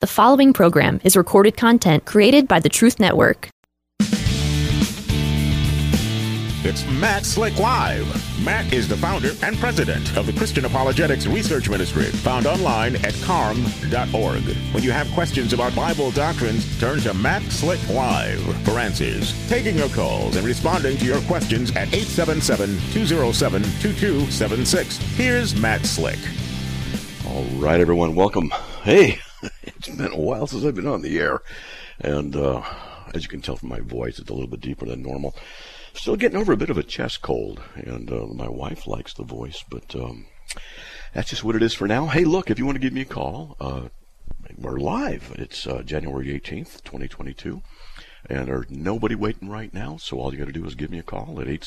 The following program is recorded content created by the Truth Network. It's Matt Slick Live. Matt is the founder and president of the Christian Apologetics Research Ministry, found online at carm.org. When you have questions about Bible doctrines, turn to Matt Slick Live for answers. Taking your calls and responding to your questions at 877-207-2276. Here's Matt Slick. All right, everyone, welcome. Hey, it's been a while since I've been on the air, and as you can tell from my voice, it's a little bit deeper than normal. Still getting over a bit of a chest cold, and my wife likes the voice, but that's just what it is for now. Hey, look, if you want to give me a call, we're live. It's January 18th, 2022, and there's nobody waiting right now, so all you got to do is give me a call at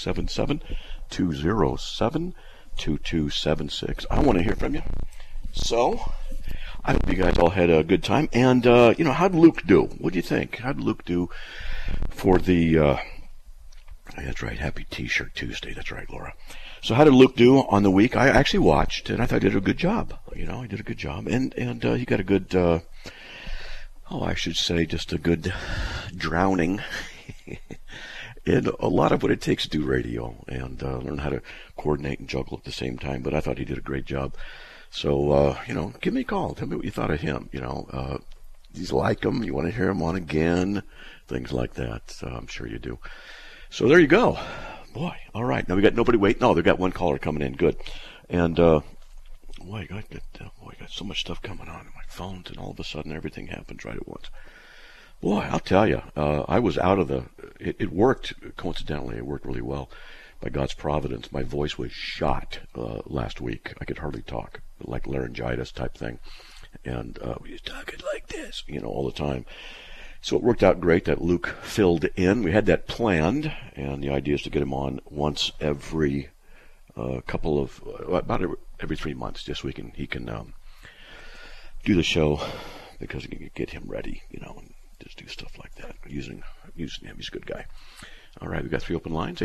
877-207-2276. I want to hear from you. So, I hope you guys all had a good time. And, how'd Luke do? What do you think? How'd Luke do for the, that's right, Happy T-Shirt Tuesday. That's right, Laura. So how did Luke do on the week? I actually watched, and I thought he did a good job. He did a good job. And he got a good, I should say just a good drowning in a lot of what it takes to do radio and learn how to coordinate and juggle at the same time. But I thought he did a great job. So, give me a call. Tell me what you thought of him. Do you like him? You want to hear him on again? Things like that. I'm sure you do. So there you go. Boy, all right. Now we got nobody waiting. No, they've got one caller coming in. Good. And, I got so much stuff coming on my phones, and all of a sudden everything happens right at once. Boy, I'll tell you, I was out of it worked, coincidentally, it worked really well. By God's providence, my voice was shot last week. I could hardly talk, like laryngitis type thing. And we was talking like this, all the time. So it worked out great that Luke filled in. We had that planned, and the idea is to get him on once every about every 3 months, just so he can do the show, because we can get him ready, and just do stuff like that. Using him, he's a good guy. All right, we've got 3 open lines,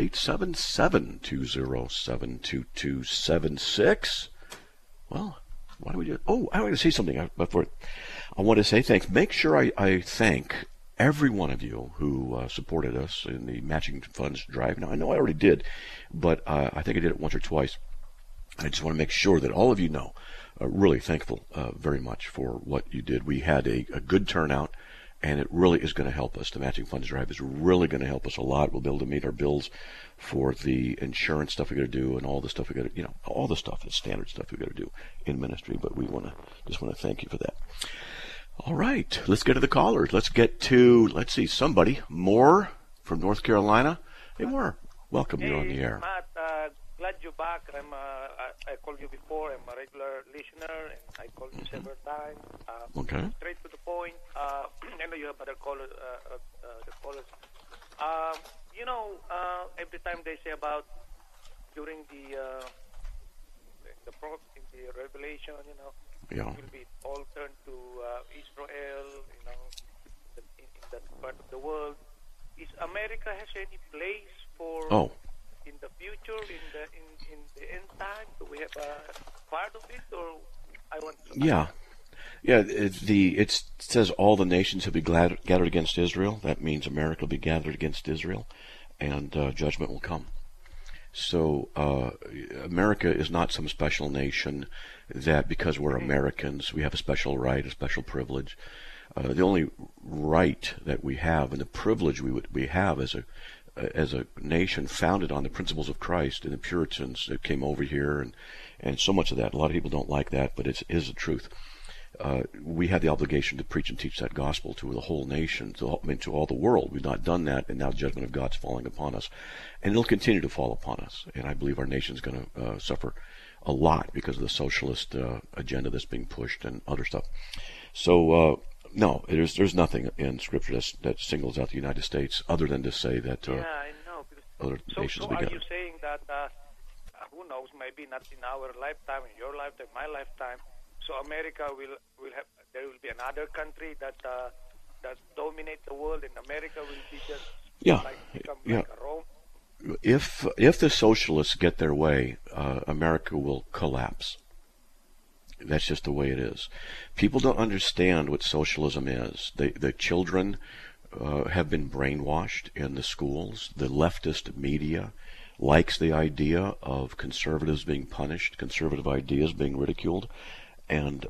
877-207-2276. Well, why do we do it? Oh, I want to say something before. I want to say thanks. Make sure I thank every one of you who supported us in the Matching Funds drive. Now, I know I already did, but I think I did it once or twice. I just want to make sure that all of you know, really thankful very much for what you did. We had a good turnout. And it really is going to help us. The Matching Funds Drive is really going to help us a lot. We'll be able to meet our bills for the insurance stuff we got to do, and all the stuff we got to, all the stuff, the standard stuff we got to do in ministry. But we just want to thank you for that. All right, let's get to the callers. Let's see, somebody, Moore from North Carolina. Hey, Moore, welcome. You're on the air. Matt, glad you're back. I called you before. I'm a regular listener, and I called you several times. Okay. Straight to the point. I know you have other callers. Every time they say about during the Revelation, yeah, it will be all turned to Israel, in that part of the world. Is America has any place for? Oh. In the future, in the end time, do we have a part of it, or I want? Yeah. It says all the nations will be gathered against Israel. That means America will be gathered against Israel, and judgment will come. So America is not some special nation that because we're Americans we have a special right, a special privilege. The only right that we have, and the privilege we have as a nation founded on the principles of Christ and the Puritans that came over here, and so much of that. A lot of people don't like that, but it is the truth. We have the obligation to preach and teach that gospel to the whole nation, to all the world. We've not done that, and now the judgment of God's falling upon us. And it'll continue to fall upon us. And I believe our nation's going to suffer a lot because of the socialist agenda that's being pushed and other stuff. So, no, there's nothing in Scripture that singles out the United States other than to say that I know. other nations so will be are gathered. you saying that, who knows, maybe not in our lifetime, in your lifetime, my lifetime, so America will have, there will be another country that dominate the world, and America will be just become like a Rome? If the socialists get their way, America will collapse. That's just the way it is. People don't understand what socialism is. The children have been brainwashed in the schools. The leftist media likes the idea of conservatives being punished, conservative ideas being ridiculed, and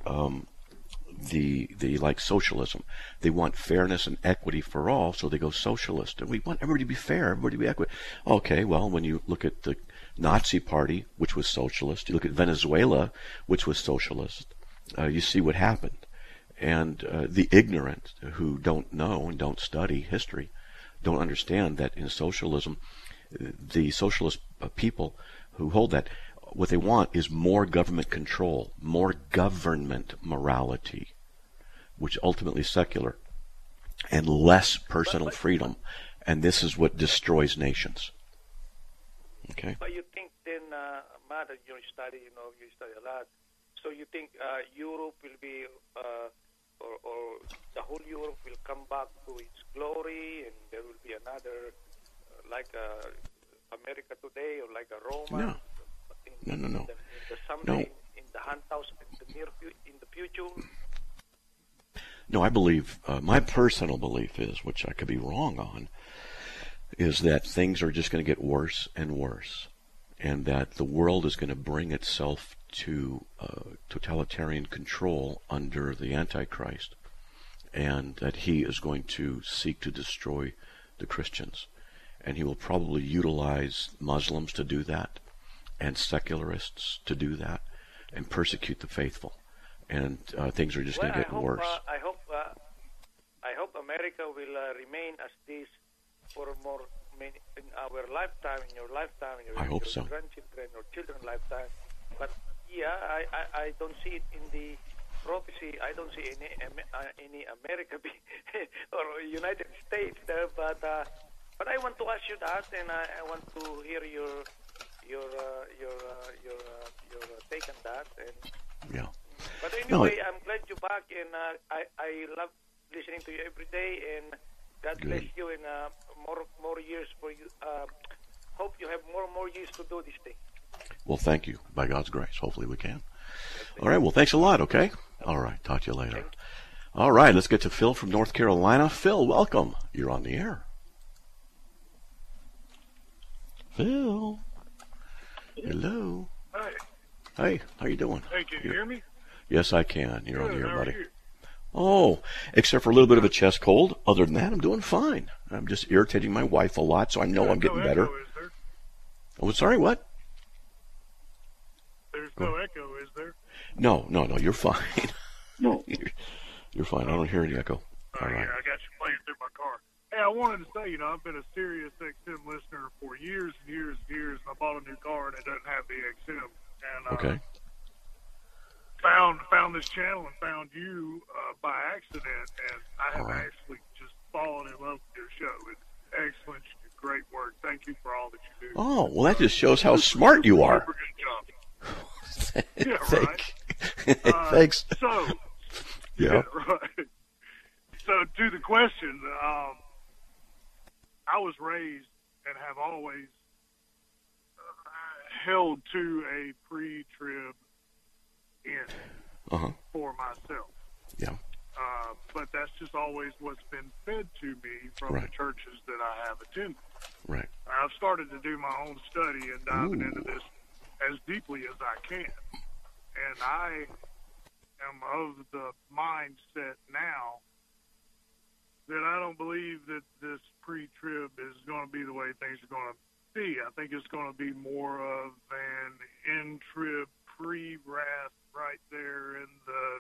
they like socialism. They want fairness and equity for all, so they go socialist. We want everybody to be fair, everybody to be equity. Okay, well, when you look at the Nazi Party, which was socialist, you look at Venezuela, which was socialist, you see what happened. And the ignorant who don't know and don't study history don't understand that in socialism, the socialist people who hold that, what they want is more government control, more government morality, which ultimately is secular, and less personal freedom. And this is what destroys nations. Okay. But you think then, Matt, you study a lot. So you think Europe will be, or the whole Europe will come back to its glory, and there will be another, like America today, or like a Roma? No. No. In the someday, in the 1,000 in the future. No, I believe, my personal belief is, which I could be wrong on, is that things are just going to get worse and worse, and that the world is going to bring itself to totalitarian control under the Antichrist, and that he is going to seek to destroy the Christians. And he will probably utilize Muslims to do that, and secularists to do that, and persecute the faithful. And things are just going to get worse. I hope America will remain as this for in our lifetime, in your lifetime, in your, I hope so. Grandchildren or children's lifetime. But yeah, I don't see it in the prophecy. I don't see any America or United States there. But I want to ask you that, and I want to hear your take on that. And yeah. But anyway, I'm glad you're back, and I love listening to you every day, and God bless you, and more years for you. Hope you have more years to do this thing. Well, thank you. By God's grace, hopefully we can. All right, well, thanks a lot, okay? All right, talk to you later. All right, let's get to Phil from North Carolina. Phil, welcome. You're on the air. Phil. Hello. Hi. Hey, how you doing? Hey, can you hear me? Yes, I can. You're on the air, How buddy. are you? Oh, except for a little bit of a chest cold. Other than that, I'm doing fine. I'm just irritating my wife a lot, so I know I'm getting better. Echo, is there? Oh, sorry, what? There's no echo, is there? No, you're fine. No. You're fine. I don't hear any echo. All right. Yeah, I got you playing through my car. Hey, I wanted to say, I've been a Sirius XM listener for years and years and years, and I bought a new car, and it doesn't have the XM. And Okay. Found this channel and found you by accident, and I have actually just fallen in love with your show. It's excellent. You do great work. Thank you for all that you do. Oh, well, that just shows how smart you are. Super good job. Yeah, right. Thanks. So, Yeah. right. So, to the question, I was raised and have always held to a pre-trib end for myself. Yeah. But that's just always what's been fed to me from the churches that I have attended. Right. I've started to do my own study and diving into this as deeply as I can. And I am of the mindset now that I don't believe that this pre-trib is going to be the way things are going to be. I think it's going to be more of an in-trib, pre-wrath right there in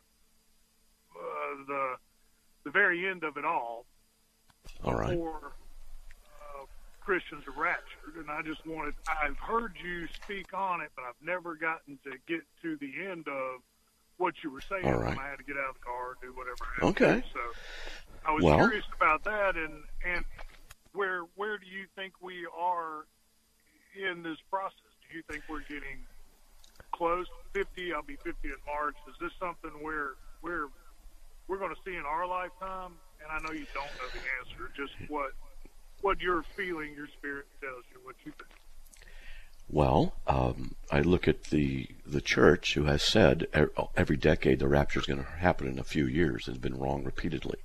the very end of it all. All right. Before Christians are raptured, and I've heard you speak on it, but I've never gotten to get to the end of what you were saying when I had to get out of the car and do whatever I had to do. So I was curious about that, and where do you think we are in this process? Do you think we're getting close to 50? I'll be 50 in March. Is this something where we're going to see in our lifetime? And I know you don't know the answer, just what you're feeling, your spirit tells you, what you think. Well, I look at the church who has said every decade the rapture is going to happen in a few years and has been wrong repeatedly.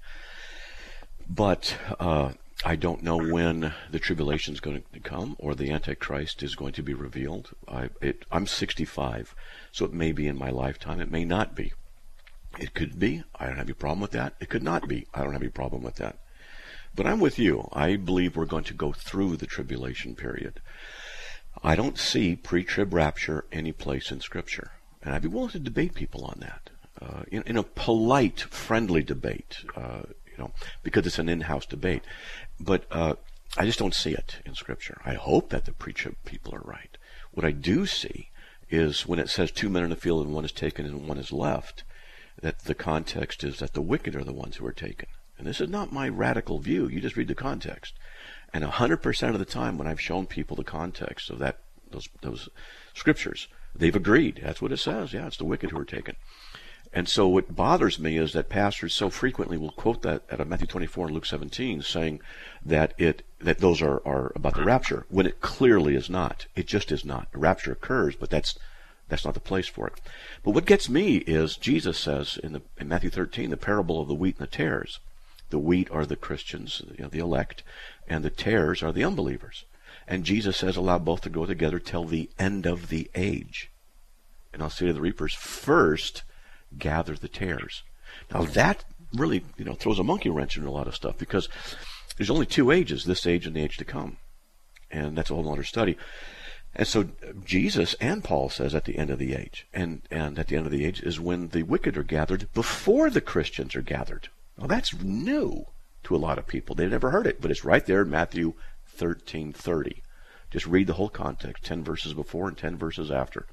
But I don't know when the tribulation is going to come or the Antichrist is going to be revealed. I'm 65, so it may be in my lifetime. It may not be. It could be. I don't have any problem with that. It could not be. I don't have any problem with that. But I'm with you. I believe we're going to go through the tribulation period. I don't see pre-trib rapture any place in Scripture. And I'd be willing to debate people on that. In a polite, friendly debate, because it's an in-house debate. But I just don't see it in Scripture. I hope that the pre-trib people are right. What I do see is when it says 2 men in the field and one is taken and one is left, that the context is that the wicked are the ones who are taken. And this is not my radical view. You just read the context. And 100% of the time when I've shown people the context of those scriptures, they've agreed. That's what it says. Yeah, it's the wicked who are taken. And so what bothers me is that pastors so frequently will quote that out of Matthew 24 and Luke 17, saying that those are about the rapture, when it clearly is not. It just is not. The rapture occurs, but that's not the place for it. But what gets me is Jesus says in Matthew 13, the parable of the wheat and the tares. The wheat are the Christians, the elect, and the tares are the unbelievers. And Jesus says, allow both to go together till the end of the age. And I'll say to the reapers, first gather the tares. Now that really, throws a monkey wrench in a lot of stuff, because there's only 2 ages, this age and the age to come. And that's a whole other study. And so Jesus and Paul says at the end of the age. And at the end of the age is when the wicked are gathered before the Christians are gathered. Now that's new to a lot of people. They've never heard it, but it's right there in Matthew 13:30. Just read the whole context, 10 verses before and 10 verses after.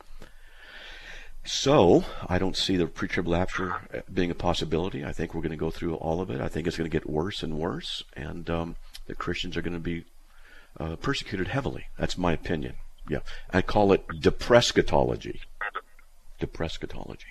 So I don't see the pre-trib rapture being a possibility. I think we're going to go through all of it. I think it's going to get worse and worse, and the Christians are going to be persecuted heavily. That's my opinion. Yeah, I call it deprescatology. Deprescatology.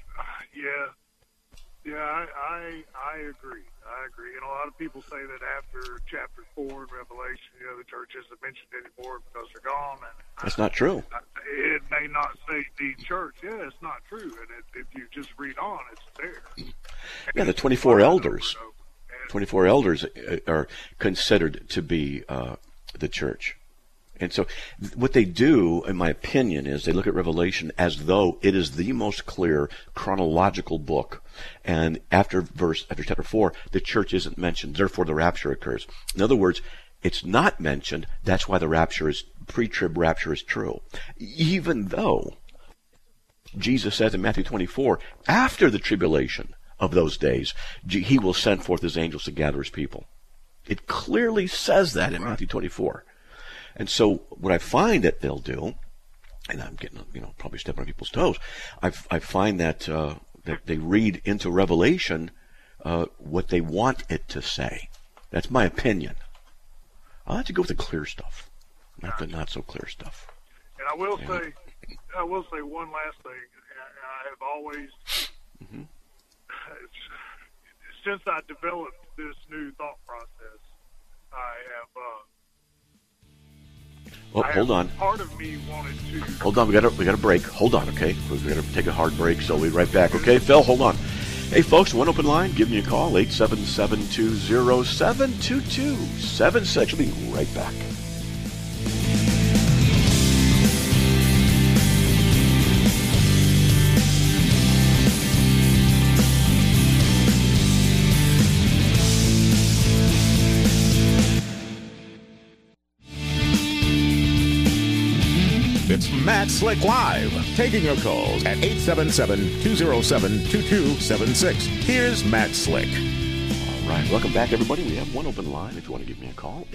Yeah, I agree. And a lot of people say that after chapter 4 in Revelation, the church isn't mentioned anymore because they're gone. And that's not true. It may not say the church. Yeah, it's not true. And if you just read on, it's there. Yeah, the 24 elders. 24 elders are considered to be the church. And so what they do, in my opinion, is they look at Revelation as though it is the most clear chronological book. And after chapter 4, the church isn't mentioned. Therefore, the rapture occurs. In other words, it's not mentioned. That's why the pre-trib rapture is true. Even though Jesus says in Matthew 24, after the tribulation of those days, he will send forth his angels to gather his people. It clearly says that in Matthew 24. And so what I find that they'll do, and I'm getting, probably stepping on people's toes, I find that that they read into Revelation what they want it to say. That's my opinion. I'll have to go with the clear stuff, not the not so clear stuff. And I will say one last thing. I have always, since I developed this new thought process, I have. Oh, hold on. Part of me wanted to. Hold on, we got a break. Hold on, okay? We got to take a hard break, so we'll be right back. Okay, Phil, hold on. Hey, folks, one open line. Give me a call, 877-207-2276. We'll be right back. It's Matt Slick Live, taking your calls at 877-207-2276. Here's Matt Slick. All right, welcome back, everybody. We have one open line if you want to give me a call,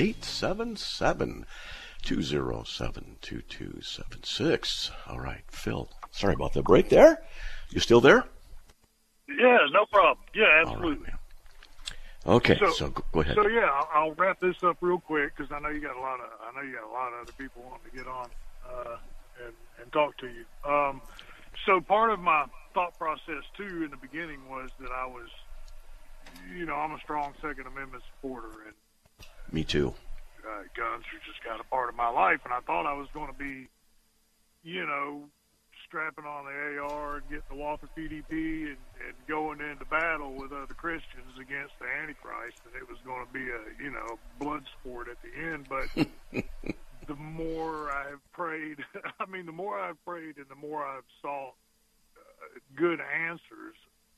877-207-2276. All right, Phil, sorry about the break there. You still there? Yeah, no problem. Yeah, absolutely. Right. Okay, so go ahead. So yeah, I'll wrap this up real quick because I know you got a lot of other people wanting to get on and talk to you. So part of my thought process too in the beginning was that I was, I'm a strong Second Amendment supporter, and me too. Guns are just kind of part of my life, and I thought I was going to be you know, strapping on the AR and getting the Walther PDP and going into battle with other Christians against the Antichrist, and it was going to be a, you know, blood sport at the end. But the more I've prayed, I mean, the more I've prayed and the more I've sought good answers.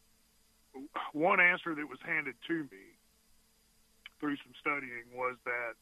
One answer that was handed to me through some studying was that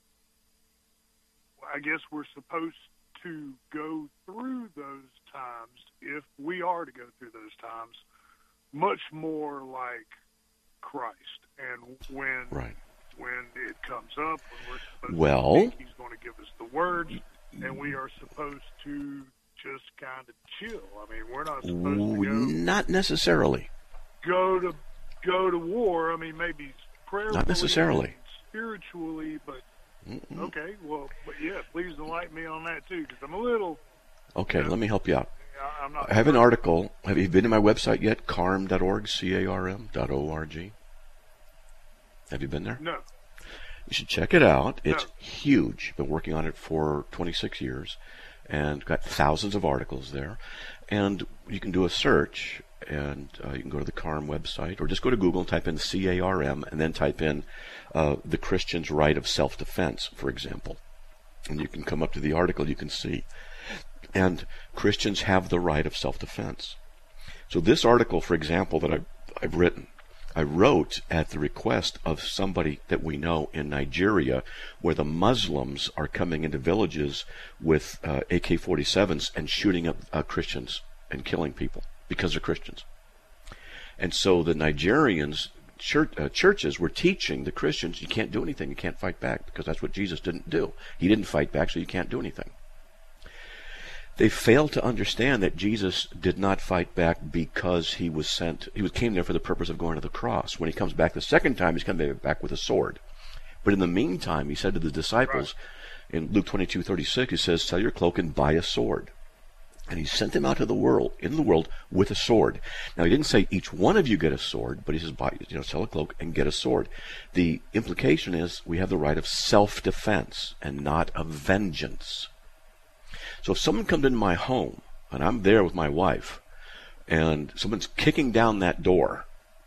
I guess we're supposed to go through those times, if we are to go through those times, much more like Christ. And when it comes up, when we're supposed to speak, he's going to give us the words, and we are supposed to just kind of chill. I mean, we're not supposed to go... Not necessarily. Go to war. I mean, maybe prayerfully, not necessarily, spiritually, but okay. Well, but yeah, please enlighten me on that too, because I'm a little. Okay, you know, let me help you out. I'm not I have an article. Have you been to my website yet? Carm.org, CARM.org. Have you been there? No. You should check it out. It's huge. Been working on it for 26 years, and got thousands of articles there. And you can do a search. And you can go to the CARM website, or just go to Google and type in CARM, and then type in the Christian's right of self-defense, for example. And you can come up to the article, you can see. And Christians have the right of self-defense. So this article, for example, that I've written, I wrote at the request of somebody that we know in Nigeria, where the Muslims are coming into villages with AK-47s and shooting up Christians and killing people because they're Christians. And so the Nigerians, churches were teaching the Christians, you can't do anything, you can't fight back, because that's what Jesus didn't do. He didn't fight back, so you can't do anything. They failed to understand that Jesus did not fight back because he was sent. Came there for the purpose of going to the cross. When he comes back the second time, he's coming back with a sword. But in the meantime, he said to the disciples, in Luke 22:36, he says, "Sell your cloak and buy a sword." And he sent them out to the world, with a sword. Now, he didn't say each one of you get a sword, but he says, buy, sell a cloak and get a sword. The implication is we have the right of self-defense and not of vengeance. So if someone comes into my home, and I'm there with my wife, and someone's kicking down that door,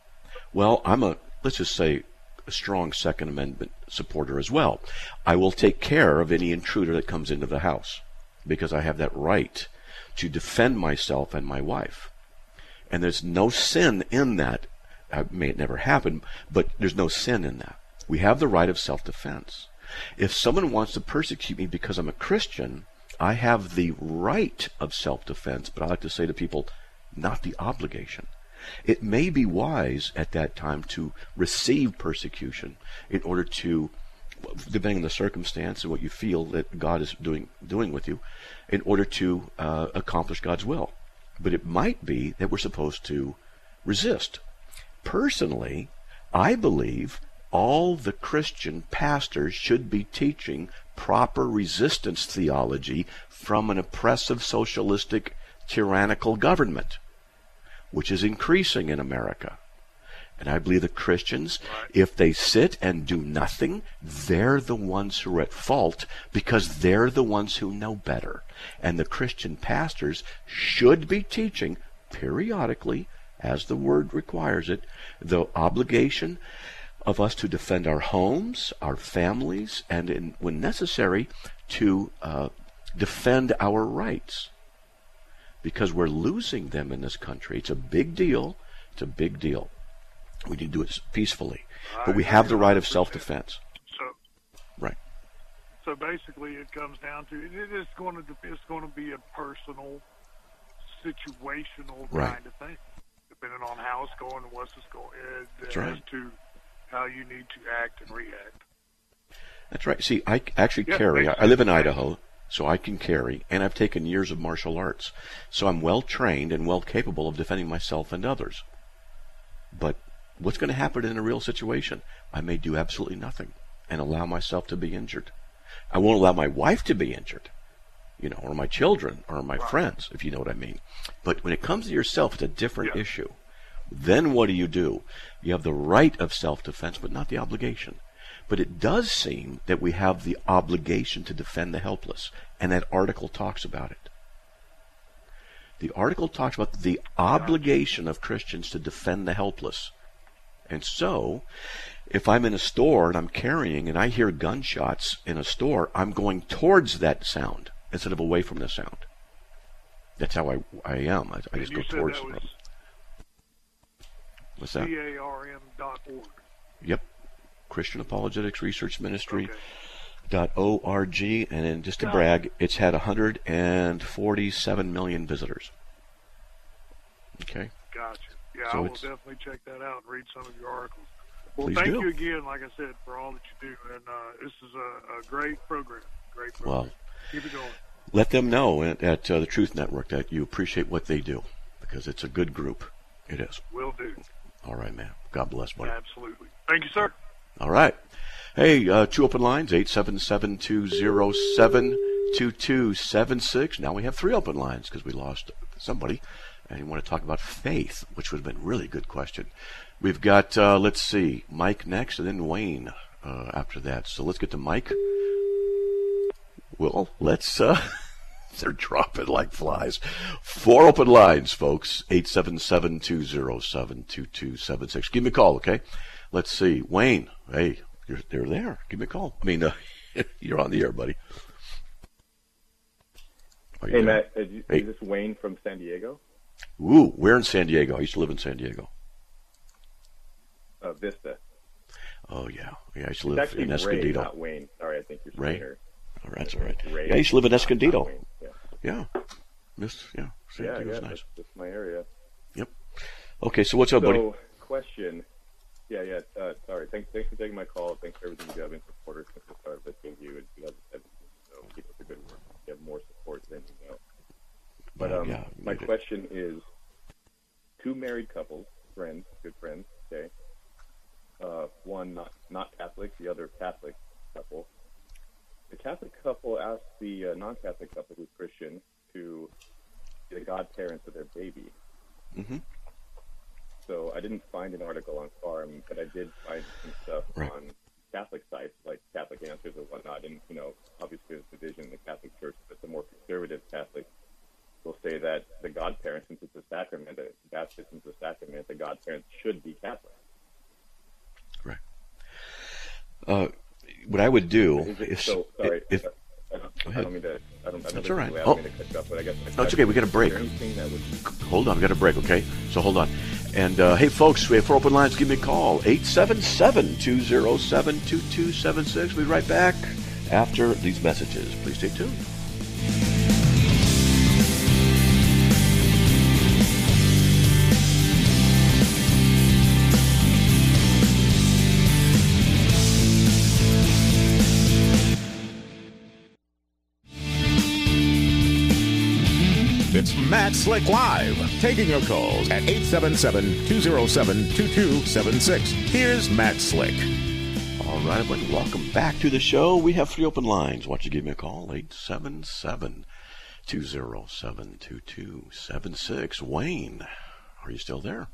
well, let's just say, a strong Second Amendment supporter as well. I will take care of any intruder that comes into the house, because I have that right to defend myself and my wife. And there's no sin in that. May it never happen, but there's no sin in that. We have the right of self-defense. If someone wants to persecute me because I'm a Christian, I have the right of self-defense, but I like to say to people, not the obligation. It may be wise at that time to receive persecution in order to, depending on the circumstance and what you feel that God is doing with you, in order to accomplish God's will. But it might be that we're supposed to resist. Personally, I believe all the Christian pastors should be teaching proper resistance theology from an oppressive, socialistic, tyrannical government, which is increasing in America. And I believe the Christians, if they sit and do nothing, they're the ones who are at fault, because they're the ones who know better. And the Christian pastors should be teaching periodically, as the word requires it, the obligation of us to defend our homes, our families, and when necessary, to defend our rights. Because we're losing them in this country. It's a big deal. It's a big deal. We need to do it peacefully. But we have the right of self-defense. So basically it comes down to, it's going to be a personal, situational kind of thing, depending on how it's going and what's going, as to how you need to act and react. That's right. See, I actually carry. I live in Idaho, so I can carry, and I've taken years of martial arts. So I'm well trained and well capable of defending myself and others. But what's going to happen in a real situation? I may do absolutely nothing and allow myself to be injured. I won't allow my wife to be injured, or my children, or my friends, if you know what I mean. But when it comes to yourself, it's a different issue. Then what do? You have the right of self-defense, but not the obligation. But it does seem that we have the obligation to defend the helpless, and that article talks about it. The article talks about the obligation of Christians to defend the helpless. And so, if I'm in a store and I'm carrying and I hear gunshots in a store, I'm going towards that sound instead of away from the sound. That's how I am. I just go towards them. What's that? CARM.org. Yep. Christian Apologetics Research Ministry. .org, and then just to brag, it's had 147 million visitors. Okay. Gotcha. Yeah, so I will definitely check that out and read some of your articles. Well, Please thank do. you again, like I said, for all that you do, and this is a great program. Great program. Well, keep it going. Let them know at the Truth Network that you appreciate what they do, because it's a good group. It is. Will do. All right, man. God bless, buddy. Absolutely. Thank you, sir. All right. Hey, 2 open lines, 877-207-2276. Now we have 3 open lines because we lost somebody. And you want to talk about faith, which would have been a really good question. We've got, let's see, Mike next and then Wayne after that. So let's get to Mike. Well, let's, they're dropping like flies. 4 open lines, folks, 877-207-2276. Give me a call, okay? Let's see, Wayne, hey. They're there. Give me a call. I mean, you're on the air, buddy. Hey, Matt. Is this Wayne from San Diego? Ooh, where in San Diego? I used to live in San Diego. Vista. Oh, yeah. Yeah, I used to live in Escondido. Ray, not Wayne. Sorry, I think you're Ray. Here. Oh, that's all right. Ray, yeah, I used to live in Escondido. Yeah. San Diego's nice. That's my area. Yep. Okay, so what's up, buddy? So, question. Yeah. Sorry. Thanks for taking my call. Thanks for everything you have been supporters since the start of listening to you in 2017. So keep up the good work. You have more support than you know. But my question is, 2 married couples, friends, good friends, okay. One not Catholic, the other Catholic couple. The Catholic couple asked the non-Catholic couple who's Christian to be the godparents of their baby. Mm-hmm. So I didn't find an article on Farm, but I did find some stuff on Catholic sites like Catholic Answers and whatnot. And, obviously there's division in the Catholic Church, but the more conservative Catholics will say that the godparents, since it's a sacrament, baptism is a sacrament, the godparents should be Catholic. Right. What I would do is... So, sorry. I don't mean to... That's all right. I don't mean to cut you off, but I guess... No, it's okay. We got a break. Hold on. We got a break, okay? So hold on. And, hey, folks, we have 4 open lines. Give me a call. 877-207-2276. We'll be right back after these messages. Please stay tuned. It's Matt Slick Live, taking your calls at 877-207-2276. Here's Matt Slick. All right, everybody, welcome back to the show. We have 3 open lines. Why don't you give me a call? 877-207-2276. Wayne, are you still there?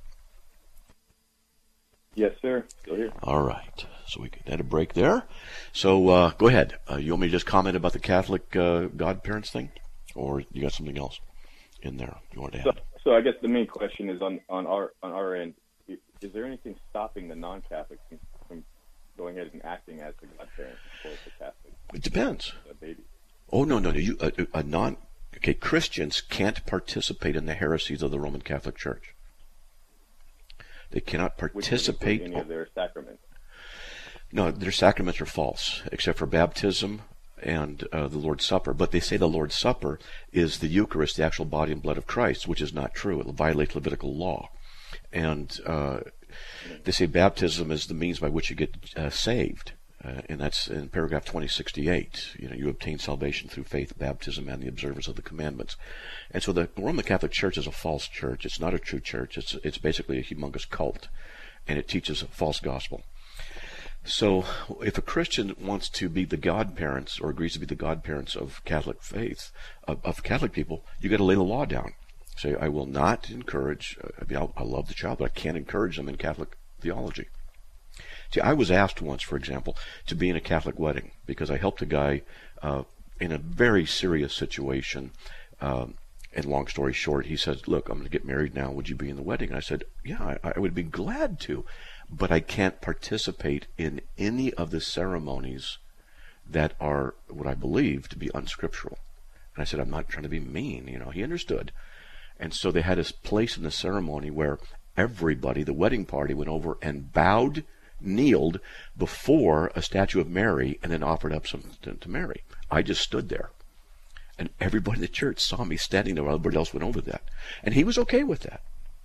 Yes, sir. Still here. All right. So we had a break there. So go ahead. You want me to just comment about the Catholic godparents thing? Or you got something else in there you want to add? So I guess the main question is on our end, is there anything stopping the non-Catholics from going ahead and acting as the godparents for the Catholic? It depends. Baby. Oh, no. Christians can't participate in the heresies of the Roman Catholic Church. They cannot participate in any of their sacraments. No, their sacraments are false, except for baptism and the Lord's Supper. But they say the Lord's Supper is the Eucharist, the actual body and blood of Christ, which is not true. It violates Levitical law. And they say baptism is the means by which you get saved. And that's in paragraph 2068. You obtain salvation through faith, baptism, and the observance of the commandments. And so the Roman Catholic Church is a false church. It's not a true church. It's basically a humongous cult, and it teaches a false gospel. So if a Christian wants to be the godparents or agrees to be the godparents of Catholic faith, of Catholic people, you got to lay the law down. Say, I will not encourage, I love the child, but I can't encourage them in Catholic theology. See, I was asked once, for example, to be in a Catholic wedding because I helped a guy in a very serious situation And long story short, he says, look, I'm going to get married now. Would you be in the wedding? And I said, yeah, I would be glad to, but I can't participate in any of the ceremonies that are what I believe to be unscriptural. And I said, I'm not trying to be mean. He understood. And so they had a place in the ceremony where everybody, the wedding party, went over and bowed, kneeled before a statue of Mary, and then offered up something to Mary. I just stood there. And everybody in the church saw me standing there while everybody else went over that. And he was okay with that.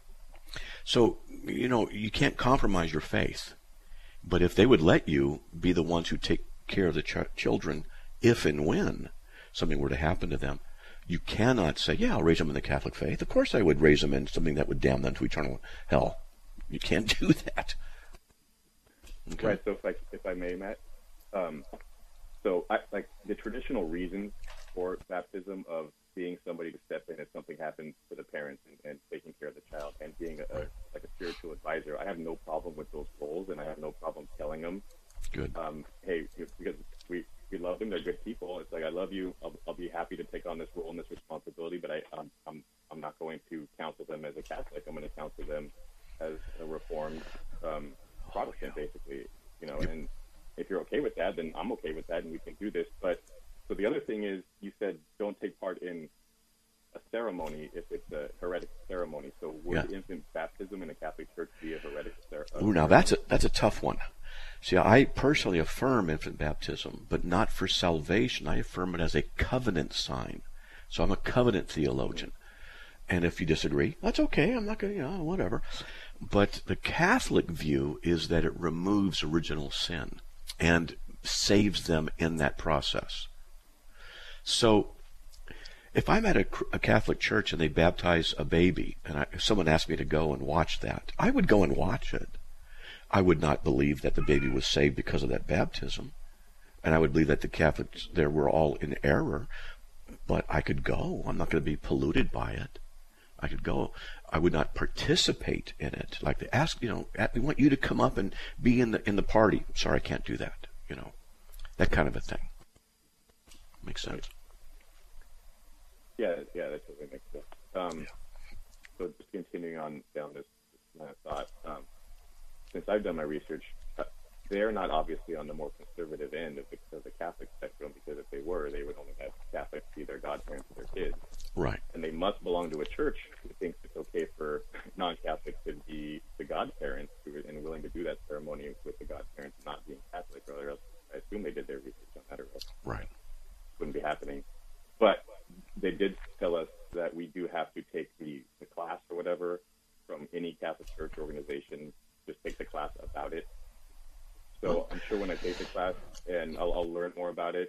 So, you can't compromise your faith. But if they would let you be the ones who take care of the children, if and when something were to happen to them, you cannot say, yeah, I'll raise them in the Catholic faith. Of course I would raise them in something that would damn them to eternal hell. You can't do that. Okay. Right, so if I may, Matt, so the traditional reasons for baptism of being somebody to step in if something happens to the parents and taking care of the child and being a spiritual advisor, I have no problem with those roles, and I have no problem telling them, good. Hey, because we love them, they're good people. It's like, I love you. I'll be happy to take on this role and this responsibility, but I'm not going to counsel them as a Catholic. I'm going to counsel them as a Reformed Protestant, basically. And if you're okay with that, then I'm okay with that, and we can do this. But so the other thing is, you said don't take part in a ceremony if it's a heretic ceremony. So would infant baptism in a Catholic Church be a heretic ceremony? Now that's a tough one. See, I personally affirm infant baptism, but not for salvation. I affirm it as a covenant sign. So I'm a covenant theologian. And if you disagree, that's okay. I'm not going to, whatever. But the Catholic view is that it removes original sin and saves them in that process. So if I'm at a Catholic church and they baptize a baby, and someone asked me to go and watch that, I would go and watch it. I would not believe that the baby was saved because of that baptism. And I would believe that the Catholics there were all in error. But I could go. I'm not going to be polluted by it. I could go. I would not participate in it. Like they ask, we want you to come up and be in the party. Sorry, I can't do that. That kind of a thing. Makes sense. Yeah, that totally makes sense. So just continuing on down this line of thought, since I've done my research, they're not obviously on the more conservative end of the Catholic spectrum, because if they were, they would only have Catholics be their godparents to their kids. Right. And they must belong to a church who thinks it's okay for non-Catholics to be the godparents and willing to do that ceremony with the godparents not being Catholic, or else I assume they did their research on that, or else right. Wouldn't be happening. But they did tell us that we do have to take the class or whatever from any Catholic church organization, just take the class about it. So I'm sure when I take the class, and I'll learn more about it,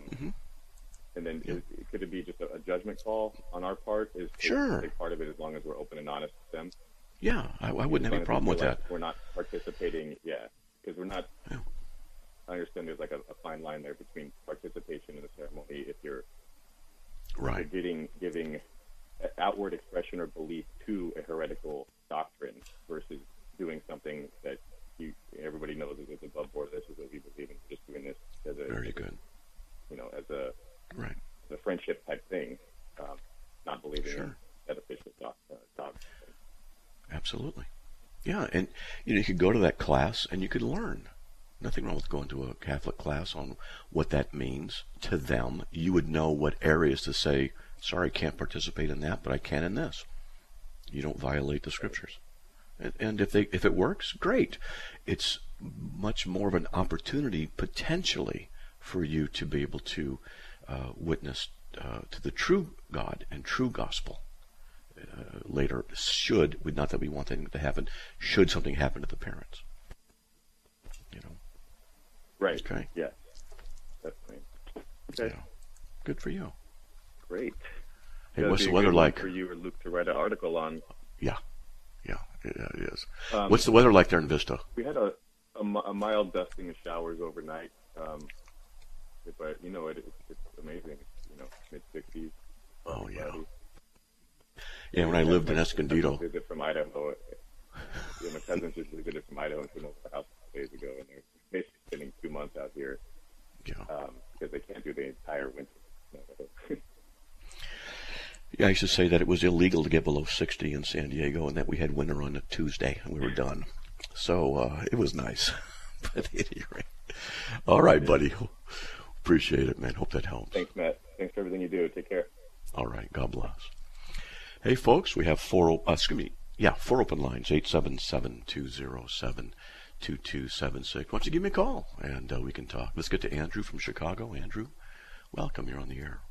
and then could it be just a judgment call on our part? Is sure. A big part of it, as long as we're open and honest with them. Yeah, I wouldn't have any problem with that. We're not participating, because we're not. Yeah. I understand there's like a fine line there between participation in the ceremony if you're right giving outward expression or belief to a heretical doctrine versus doing something that everybody knows is above board. This is what we believe in. Just doing this as a very good, as a friendship type thing, not believing in that official doctrine. Absolutely, yeah, and you could go to that class and you could learn. Nothing wrong with going to a Catholic class on what that means to them. You would know what areas to say, sorry, I can't participate in that, but I can in this. You don't violate the scriptures. And if it works, great. It's much more of an opportunity, potentially, for you to be able to witness to the true God and true gospel later. Not that we want anything to happen, should something happen to the parents. Right. Okay. Yeah. Definitely. Okay. Good for you. Great. Hey, what's the weather like? For you or Luke to write an article on. Yeah, it is. What's the weather like there in Vista? We had a mild dusting of showers overnight, but it's amazing. Mid-60s. Oh yeah. Yeah, when I lived in Escondido. Visit from Idaho. My cousins just visited from Idaho and came over to the house a couple days ago, and they're basically spending 2 months out here. Yeah. Because they can't do the entire winter. Yeah, I used to say that it was illegal to get below 60 in San Diego, and that we had winter on a Tuesday, and we were done. So it was nice. But at any rate, all right, buddy. Appreciate it, man. Hope that helps. Thanks, Matt. Thanks for everything you do. Take care. All right. God bless. Hey, folks, we have four open lines, 877-207-2276. Why don't you give me a call, and we can talk. Let's get to Andrew from Chicago. Andrew, welcome. You're on the air.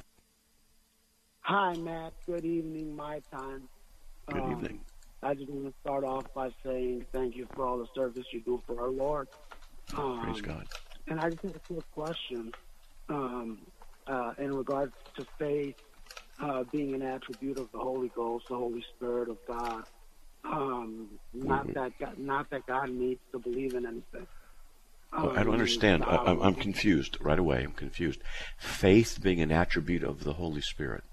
Hi, Matt. Good evening, my time. Good evening. I just want to start off by saying thank you for all the service you do for our Lord. Praise God. And I just have a quick question in regards to faith being an attribute of the Holy Ghost, the Holy Spirit of God. Not that God needs to believe in anything. I don't understand. I'm confused right away. I'm confused. Faith being an attribute of the Holy Spirit.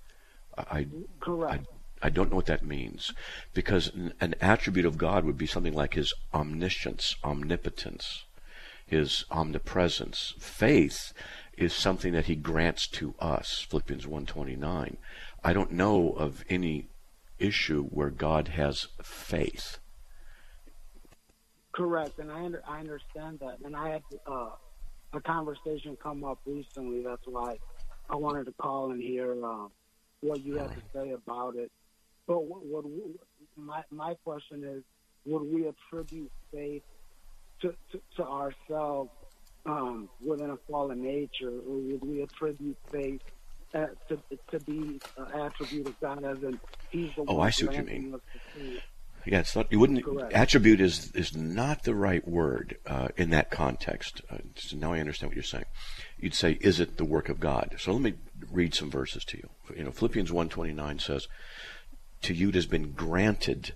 Correct. I don't know what that means, because an attribute of God would be something like his omniscience, omnipotence, his omnipresence. Faith is something that he grants to us, Philippians 1:29. I don't know of any issue where God has faith. Correct, and I understand that. And I had a conversation come up recently. That's why I wanted to call and hear what you had to say about it. But my question is, would we attribute faith to ourselves within a fallen nature, or would we attribute faith to be an attribute of God, as in he's the one? I see what you mean. Yeah, it's not. You wouldn't. Correct. Attribute is not the right word in that context. So now I understand what you're saying. You'd say, is it the work of God? So let me read some verses to you. Philippians 1:29 says, "To you it has been granted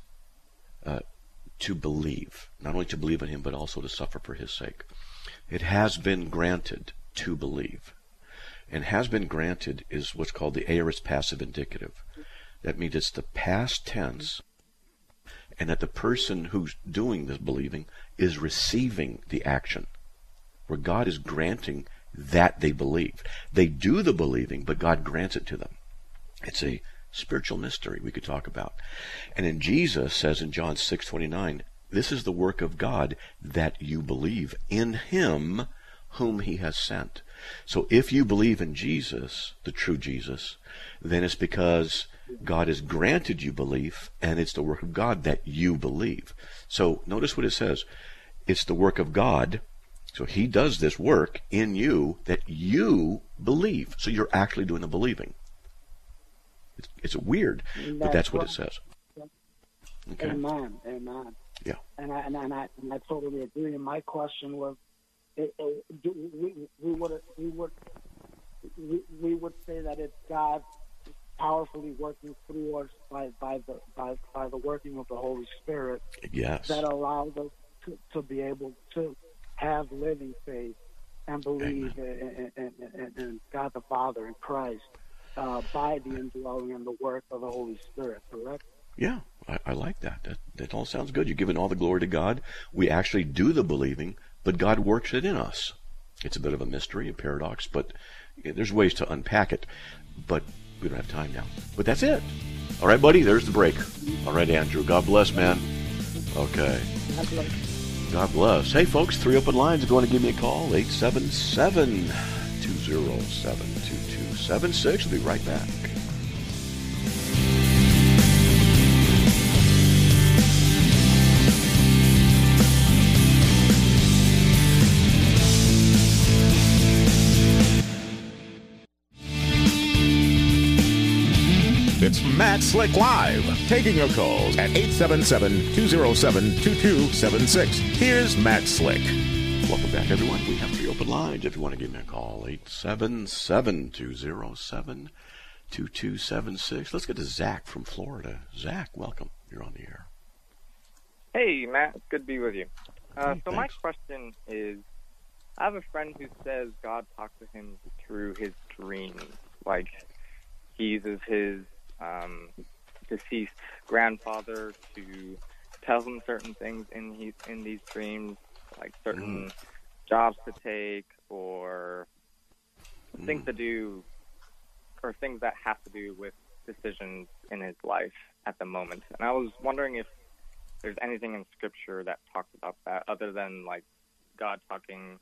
to believe, not only to believe in him, but also to suffer for his sake." It has been granted to believe. And has been granted is what's called the aorist passive indicative. That means it's the past tense, and that the person who's doing this believing is receiving the action, where God is granting that they believe. They do the believing, but God grants it to them. It's a spiritual mystery we could talk about. And then Jesus says in John 6:29, "This is the work of God, that you believe in him whom he has sent." So if you believe in Jesus, the true Jesus, then it's because God has granted you belief, and it's the work of God that you believe. So notice what it says. It's the work of God. So he does this work in you that you believe. So you're actually doing the believing. It's weird, but that's what it says. Okay. Amen. Yeah. And I totally agree. And my question was, we would say that it's God powerfully working through us by the working of the Holy Spirit. Yes. That allows us to be able to have living faith and believe in God the Father and Christ by the indwelling and the work of the Holy Spirit. Correct? Yeah, I like that. That all sounds good. You're giving all the glory to God. We actually do the believing, but God works it in us. It's a bit of a mystery, a paradox, but there's ways to unpack it. But we don't have time now. But that's it. All right, buddy, there's the break. All right, Andrew. God bless, man. Okay. God bless. Hey, folks, 3 open lines. If you want to give me a call, 877-207-2276. We'll be right back. It's Matt Slick Live, taking your calls at 877-207-2276. Here's Matt Slick. Welcome back, everyone. We have 3 open lines. If you want to give me a call, 877-207-2276. Let's get to Zach from Florida. Zach, welcome. You're on the air. Hey, Matt. Good to be with you. Hey, so my question is, I have a friend who says God talks to him through his dreams. Like, he uses his deceased grandfather to tell him certain things in these dreams, like certain jobs to take or things to do, or things that have to do with decisions in his life at the moment. And I was wondering if there's anything in Scripture that talks about that, other than like God talking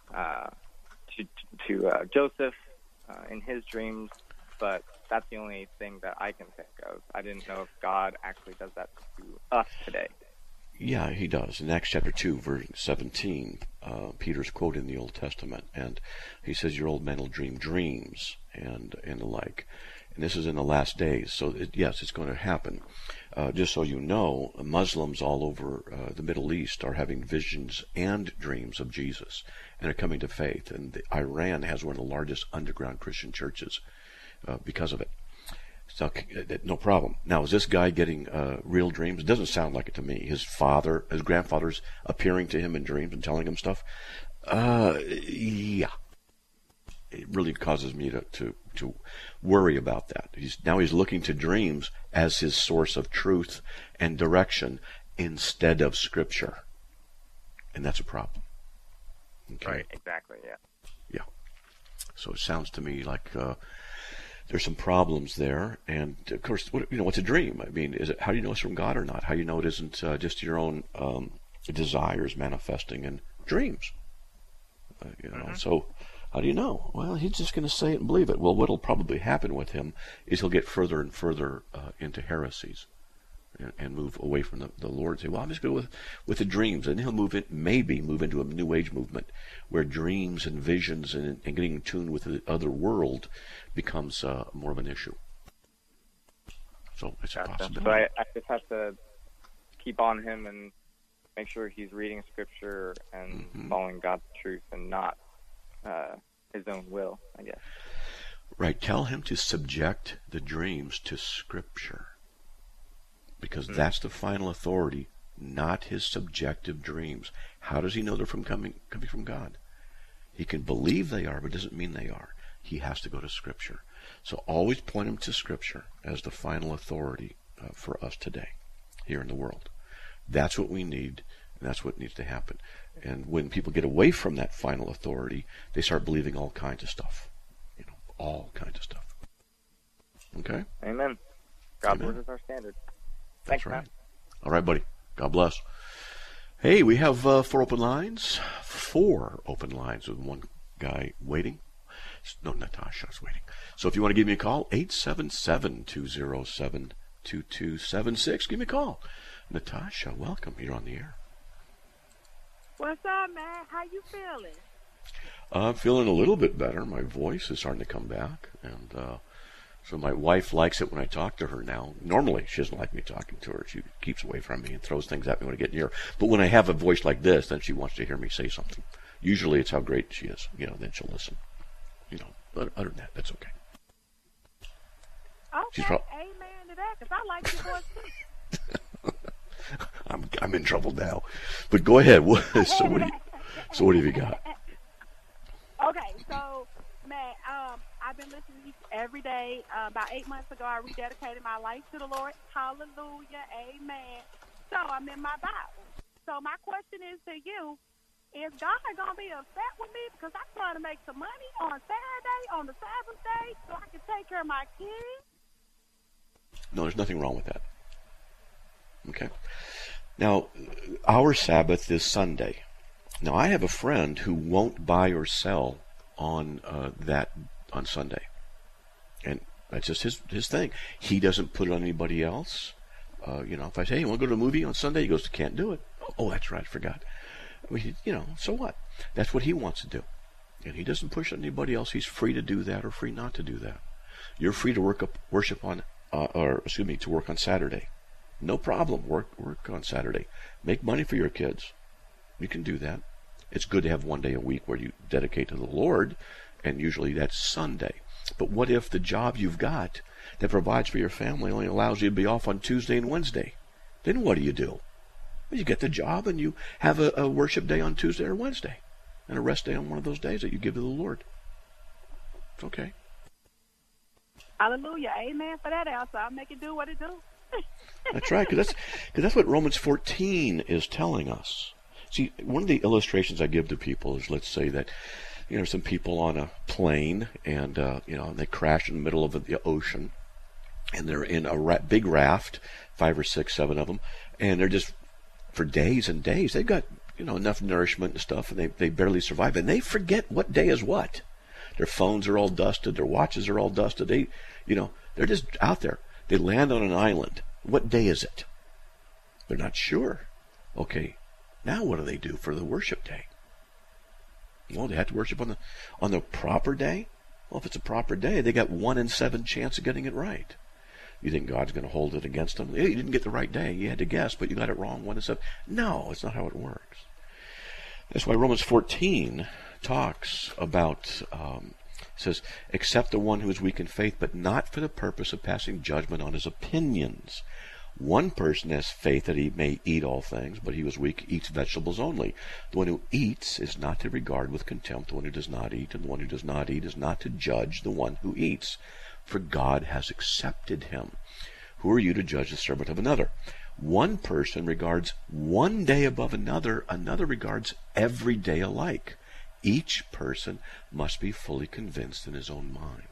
to Joseph in his dreams. But that's the only thing that I can think of. I didn't know if God actually does that to us today. Yeah, he does. In Acts chapter 2, verse 17, Peter's quoting the Old Testament, and he says, your old men will dream dreams, and the like. And this is in the last days, so yes, it's going to happen. Just so you know, Muslims all over the Middle East are having visions and dreams of Jesus, and are coming to faith. And Iran has one of the largest underground Christian churches because of it. So, no problem. Now, is this guy getting real dreams? It doesn't sound like it to me. His grandfather's appearing to him in dreams and telling him stuff. Yeah. It really causes me to worry about that. He's looking to dreams as his source of truth and direction instead of Scripture. And that's a problem. Okay. Right, exactly, yeah. Yeah. So it sounds to me like there's some problems there. And, of course, what's a dream? I mean, how do you know it's from God or not? How do you know it isn't just your own desires manifesting in dreams? So how do you know? Well, he's just going to say it and believe it. Well, what'll probably happen with him is he'll get further and further into heresies and move away from the Lord and say, well, I'm just going to go with the dreams. And he'll maybe move into a New Age movement where dreams and visions and getting in tune with the other world becomes more of an issue. So it's a possibility. So I just have to keep on him and make sure he's reading Scripture and following God's truth and not his own will, I guess. Right. Tell him to subject the dreams to Scripture, because that's the final authority, not his subjective dreams. How does he know they're coming from God? He can believe they are, but it doesn't mean they are. He has to go to Scripture. So always point him to Scripture as the final authority for us today, here in the world. That's what we need, and that's what needs to happen. And when people get away from that final authority, they start believing all kinds of stuff. All kinds of stuff. Okay? Amen. God's word is our standard. Thanks, right. Matt. All right, buddy. God bless. Hey, we have 4 open lines. 4 open lines with one guy waiting. No, Natasha's waiting. So if you want to give me a call, 877-207-2276. Give me a call. Natasha, welcome. You're on the air. What's up, man? How you feeling? I'm feeling a little bit better. My voice is starting to come back. And so my wife likes it when I talk to her now. Normally, she doesn't like me talking to her. She keeps away from me and throws things at me when I get near her. But when I have a voice like this, then she wants to hear me say something. Usually it's how great she is. Then she'll listen. But other than that, that's okay. Okay, amen to that, because I like your voice too. I'm in trouble now. But go ahead. So what have you got? Okay, so, Matt, I've been listening to you every day. About 8 months ago, I rededicated my life to the Lord. Hallelujah, amen. So I'm in my Bible. So my question is to you, is God going to be upset with me because I'm trying to make some money on Saturday, on the Sabbath day, so I can take care of my kids? No, there's nothing wrong with that. Okay. Now, our Sabbath is Sunday. Now, I have a friend who won't buy or sell on Sunday, and that's just his thing. He doesn't put it on anybody else. If I say, hey, you want to go to a movie on Sunday? He goes, can't do it. Oh, that's right, I forgot. So what? That's what he wants to do, and he doesn't push on anybody else. He's free to do that or free not to do that. You're free to work on Saturday. No problem. Work on Saturday. Make money for your kids. You can do that. It's good to have one day a week where you dedicate to the Lord, and usually that's Sunday. But what if the job you've got that provides for your family only allows you to be off on Tuesday and Wednesday? Then what do? Well, you get the job and you have a worship day on Tuesday or Wednesday, and a rest day on one of those days that you give to the Lord. It's okay. Hallelujah. Amen for that answer. I'll make it do what it do. That's right, because that's what Romans 14 is telling us. See, one of the illustrations I give to people is, let's say that, some people on a plane and, they crash in the middle of the ocean, and they're in a big raft, 5 or 6, 7 of them, and they're just for days and days. They've got enough nourishment and stuff, and they barely survive, and they forget what day is what. Their phones are all dusted, their watches are all dusted. They're just out there. They land on an island. What day is it? They're not sure. Okay, now what do they do for the worship day? Well, they have to worship on the proper day. Well, if it's a proper day, they got 1 in 7 chance of getting it right. You think God's going to hold it against them? Hey, you didn't get the right day. You had to guess, but you got it wrong 1 in 7. No, it's not how it works. That's why Romans 14 talks about, says, accept the one who is weak in faith, but not for the purpose of passing judgment on his opinions. One person has faith that he may eat all things, but he who is weak eats vegetables only. The one who eats is not to regard with contempt the one who does not eat, and the one who does not eat is not to judge the one who eats, for God has accepted him. Who are you to judge the servant of another? One person regards one day above another, another regards every day alike. Each person must be fully convinced in his own mind.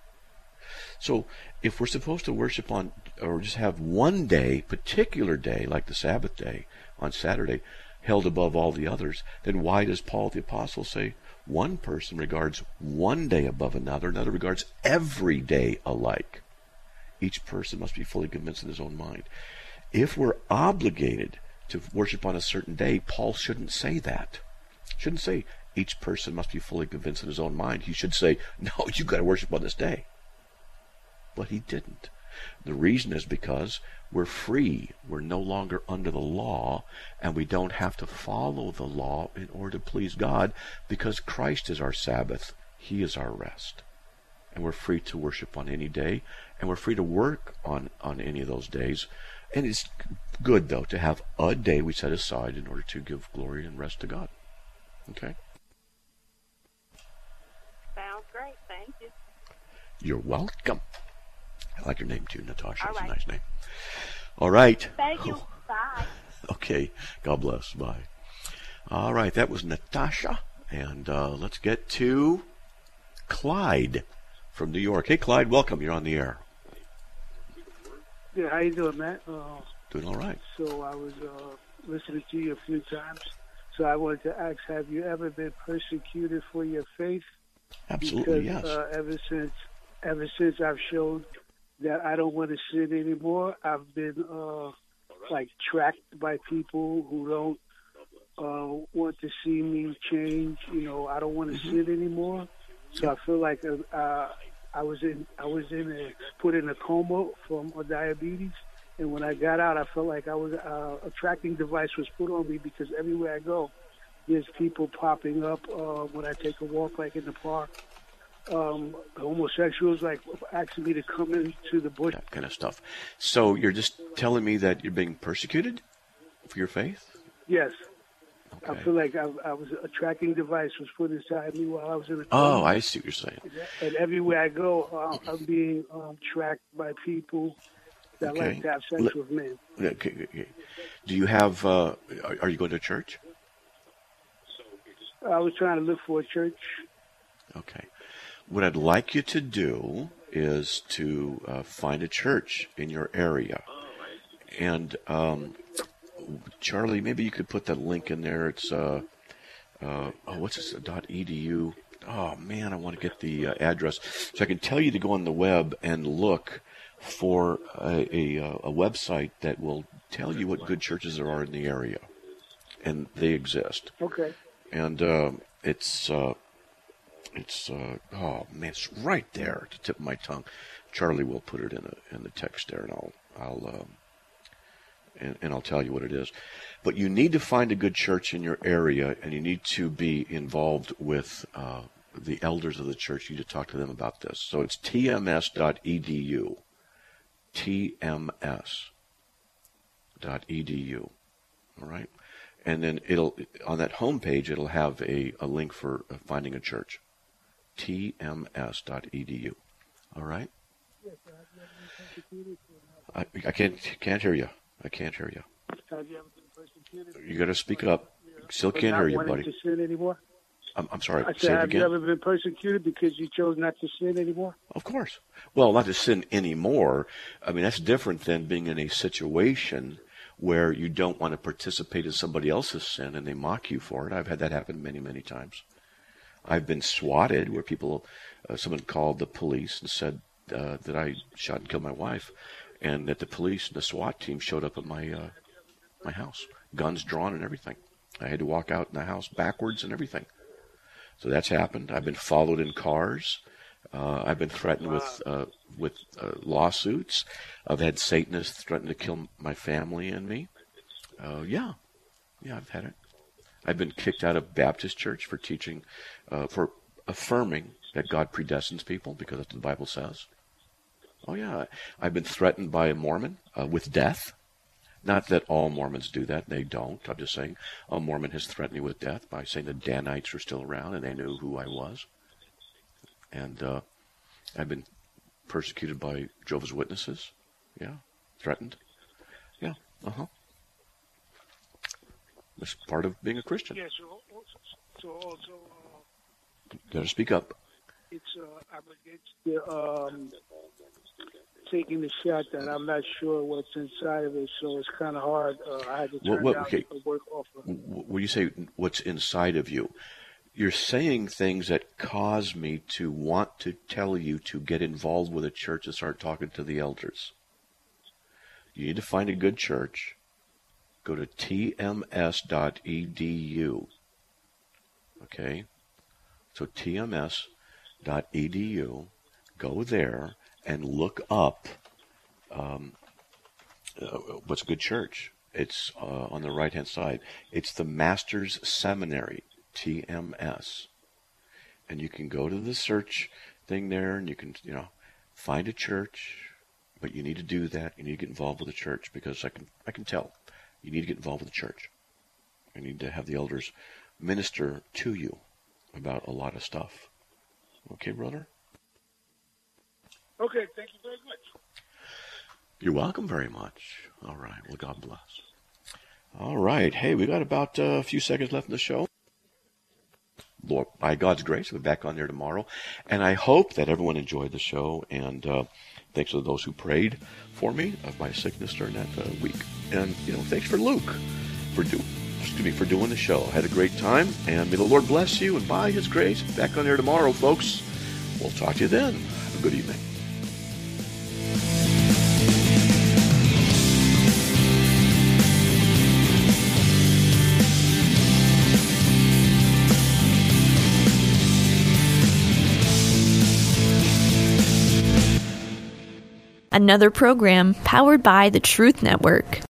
So if we're supposed to worship on, or just have one day, particular day, like the Sabbath day on Saturday, held above all the others, then why does Paul the Apostle say one person regards one day above another, another regards every day alike? Each person must be fully convinced in his own mind. If we're obligated to worship on a certain day, Paul shouldn't say that. Shouldn't say each person must be fully convinced in his own mind. He should say, no, you've got to worship on this day. But he didn't. The reason is because we're free. We're no longer under the law, and we don't have to follow the law in order to please God, because Christ is our Sabbath. He is our rest. And we're free to worship on any day, and we're free to work on any of those days. And it's good, though, to have a day we set aside in order to give glory and rest to God. Okay? Sounds great. Thank you. You're welcome. I like your name, too, Natasha. It's right. a nice name. All right. Thank you. Bye. Okay. God bless. Bye. All right. That was Natasha. And let's get to Clyde from New York. Hey, Clyde, welcome. You're on the air. Yeah, how you doing, Matt? Doing all right. So I was listening to you a few times. So I wanted to ask, have you ever been persecuted for your faith? Absolutely, because, yes. Ever since I've shown that I don't want to sin anymore, I've been tracked by people who don't want to see me change. I don't want to sin anymore. So I feel like I was put in a coma from diabetes, and when I got out, I felt like a tracking device was put on me, because everywhere I go, there's people popping up when I take a walk, like in the park. Homosexuals asking me to come into the bush. That kind of stuff. So you're just telling me that you're being persecuted for your faith? Yes. Okay. I feel like I was a tracking device was put inside me while I was in a coma. Oh, I see what you're saying. And everywhere I go, I'm being tracked by people that like to have sex with men. Okay. Do you have, are you going to church? I was trying to look for a church. Okay. What I'd like you to do is to find a church in your area. And Charlie, maybe you could put that link in there. It's what's this? .edu. Oh man, I want to get the address so I can tell you to go on the web and look for a website that will tell you what good churches there are in the area, and they exist. Okay. And it's oh man, it's right there at the tip of my tongue. Charlie will put it in the text there, and I'll tell you what it is. But you need to find a good church in your area, and you need to be involved with the elders of the church. You need to talk to them about this. So it's tms.edu. tms.edu. All right? And then on that homepage, it'll have a link for finding a church. tms.edu. All right? I can't hear you. I can't hear you. You got to speak up. Still can't hear you, buddy. To sin anymore? I'm sorry. I said, say it have again. you ever been persecuted because you chose not to sin anymore? Of course. Well, not to sin anymore. I mean, that's different than being in a situation where you don't want to participate in somebody else's sin and they mock you for it. I've had that happen many, many times. I've been swatted where someone called the police and said that I shot and killed my wife, and that the police and the SWAT team showed up at my house, guns drawn and everything. I had to walk out in the house backwards and everything. So that's happened. I've been followed in cars. I've been threatened with lawsuits. I've had Satanists threaten to kill my family and me. Yeah, I've had it. I've been kicked out of Baptist church for teaching, for affirming that God predestines people, because that's what the Bible says. Oh yeah, I've been threatened by a Mormon with death. Not that all Mormons do that. They don't. I'm just saying a Mormon has threatened me with death by saying the Danites are still around and they knew who I was. And I've been persecuted by Jehovah's Witnesses. Yeah. Threatened. Yeah. It's part of being a Christian. Yeah, so also... You gotta speak up. I'm against the... taking the shot that I'm not sure what's inside of it, so it's kind of hard. I had to turn down the work offer. When you say what's inside of you, you're saying things that cause me to want to tell you to get involved with a church and start talking to the elders. You need to find a good church. Go to tms.edu. Okay? So tms.edu. Go there and look up what's a good church. It's on the right-hand side. It's the Master's Seminary, TMS. And you can go to the search thing there, and you can, find a church. But you need to do that. You need to get involved with the church, because I can tell. You need to get involved with the church. You need to have the elders minister to you about a lot of stuff. Okay, brother? Okay, thank you very much. You're welcome very much. All right. Well, God bless. All right. Hey, we got about a few seconds left in the show. Lord, by God's grace, we'll be back on there tomorrow. And I hope that everyone enjoyed the show. And thanks to those who prayed for me of my sickness during that week. And, thanks for Luke for doing the show. I had a great time. And may the Lord bless you. And by His grace, back on there tomorrow, folks. We'll talk to you then. Have a good evening. Another program powered by the Truth Network.